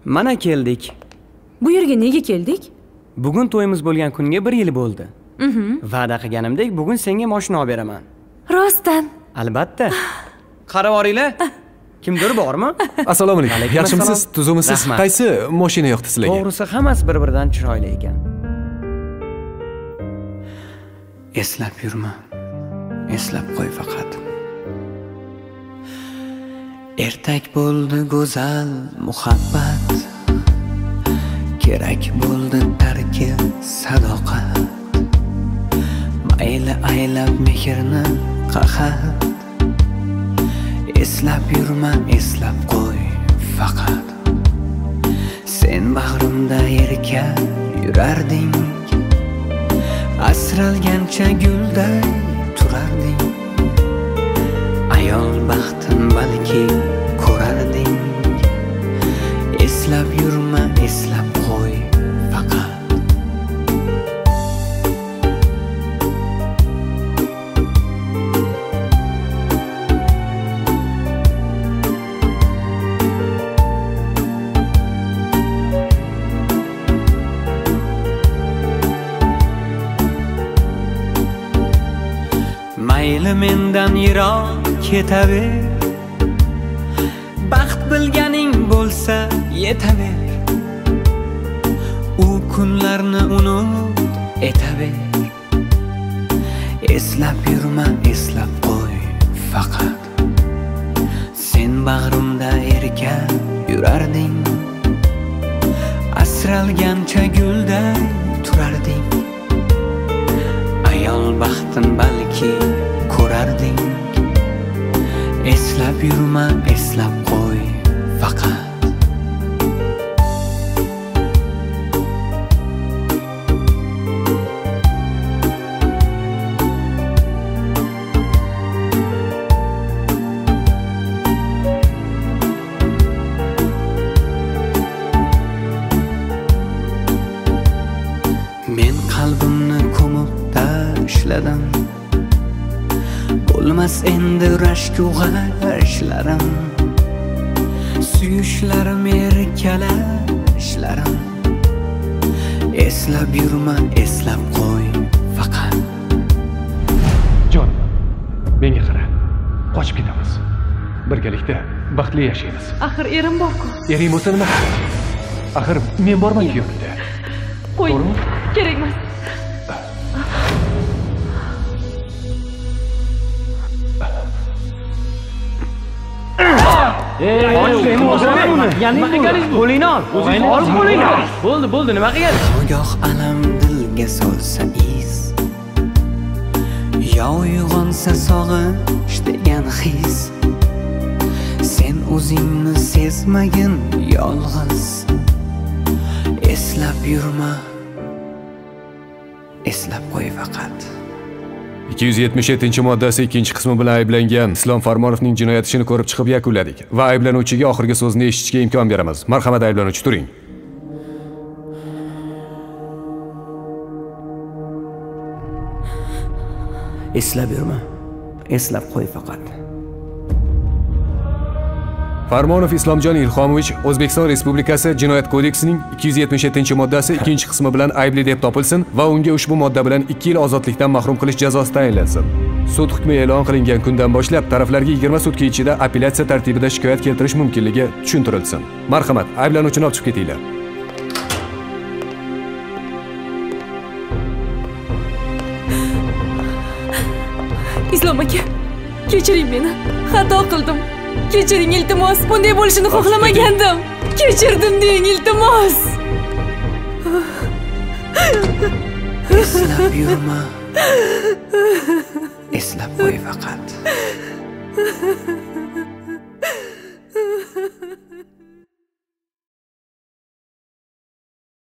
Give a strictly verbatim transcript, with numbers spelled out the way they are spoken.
Mana keldik. Bu yerga nega keldik? Bugun to'yimiz bo'lgan kunga bir yil bo'ldi. Va'da qilganimdek, bugun senga mashina olib beraman. Rostdan? Albatta. Qarab oringlar. Kimdir bormi? Assalomu alaykum. Yaxshimisiz? Tuzukmisiz? Qaysi mashina yoqdi sizlarga? To'g'risi, hammasi bir-biridan chiroyli ekan. Eslab yurma. Eslab qo'y faqat. Ertak bo'ldi go'zal muhabbat. Kerak bo'ldi tarki sadoqat. Mayli aylab mehrni qahat. Eslab yurma, eslab qo'y faqat. Sen bag'rimda erkak yurarding. Asralgancha gulday turarding. Ayol baxtin balki ko'rarding. Eslab yurma, eslab qo'y faqat. Mayli mendan yiroq ketaver. Baxt bilganing bo'lsa yetaver. U kunlarni unut etaver. Eslab yurma, eslab qo'y faqat. Sen bag'rimda erkak yurarding. Asralgancha gulday turarding. Ayol baxtin balki ko'rarding. Eslab yurma, eslab qo'y faqat. Men qalbimni ko'mib tashladim. Bo'lmas endi rashk g'ashlarim. Suyishlarim, erkalashlarim. Eslab yurma, eslab qo'y faqat. Jon, menga qara. Qochib ketamiz. Birgalikda baxtli yashaymiz. Axir erim bor-ku. Ering bo'lsa nima? Axir men borman-ku yonida. Qo'y. Kerak emas. Nima qilganingiz bu? Qo'lingni ol. O'zingiz olib qo'ling. Bo'ldi, bo'ldi, nima qilganingiz? Goh alam dilga solsa iz. Yo uyg'onsa sog'ish degan his. Sen o'zingni sezmagin yolg'iz. Eslab yurma. Eslab qo'y faqat. ikki yuz yetmish yettinchi moddasi ikkinchi qismi bilan ayblangan Islom Farmonovning jinoyat ishini ko'rib chiqib yakunladik va ayblanuvchiga oxirgi so'zni eshitishga imkon beramiz. Marhamat, ayblanuvchi, turing. Eslab yurma. Eslab qo'y faqat. Farmonov Islomjon Ilhomovich O'zbekiston Respublikasi Jinoyat kodeksining ikki yuz yetmish yettinchi moddasi ikkinchi qismi bilan aybli deb topilsin va unga ushbu modda bilan ikki yil ozodlikdan mahrum qilish jazosi tayinlansin. Sud hukmi e'lon qilingan kundan boshlab taraflarga yigirma sutka ichida apellyatsiya tartibida shikoyat keltirish mumkinligi tushuntirilsin. Marhamat, ayblanuvchini olib chiqib ketinglar. Islom aka, kechiring meni. Xato qildim. Kechiring iltimos. Bunday bo'lishini xohlamagandim. Kechirdim deng iltimos. Eslab yurma. Eslab qo'y faqat.